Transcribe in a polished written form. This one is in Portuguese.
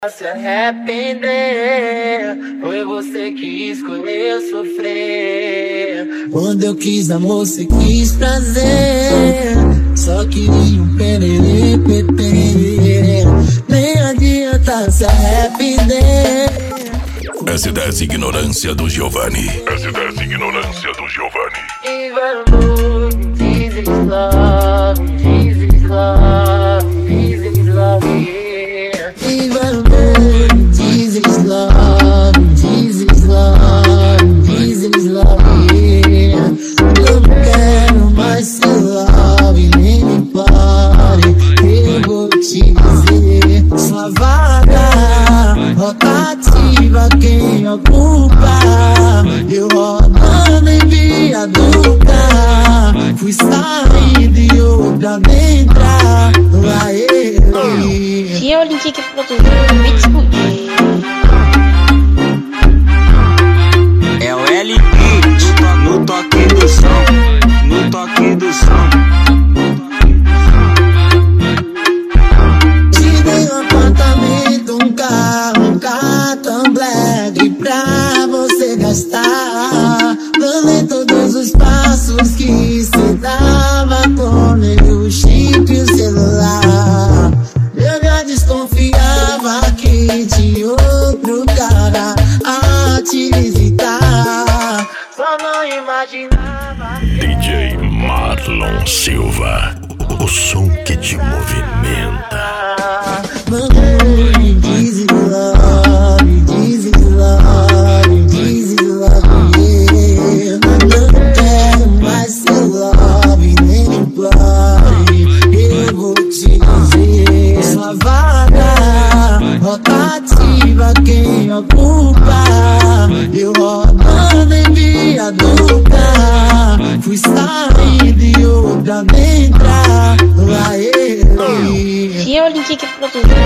Se arrepender, foi você que escolheu sofrer. Quando eu quis amor, você quis prazer. Só queria um pererê, peperê. Nem adianta se arrepender. S10 Ignorância do Giovanni. S10 Ignorância do Giovanni. Even though this is love, this is love, this is love, yeah. Even though this is love, this is love, this is love, yeah. Eu não quero mais ser love, nem me pare. Eu vou te dizer, sua vaga rotativa, quem ocupa? Eu rodando em viaduca, fui sair de outra dentro. Aê, Tinha o link que produziu o Beats Good. É o L-Beat no toque do som, no toque do som. te dei um apartamento, um carro, um cartão black pra você gastar. Falei todos os passos que cê dava com o chip e o celular. Eu já desconfiava que tinha outro cara a te visitar. Só não imaginava DJ Marlon Silva. O som que te movimenta. Mamãe, this is love, this is love, this is love, yeah. Não quero mais ser love, nem me pare. Eu vou te dizer, sua vaga rotativa, quem ocupa? Eu rodando em viaduca, fui sair de outra dentro. Aê, Tinha o link que produziu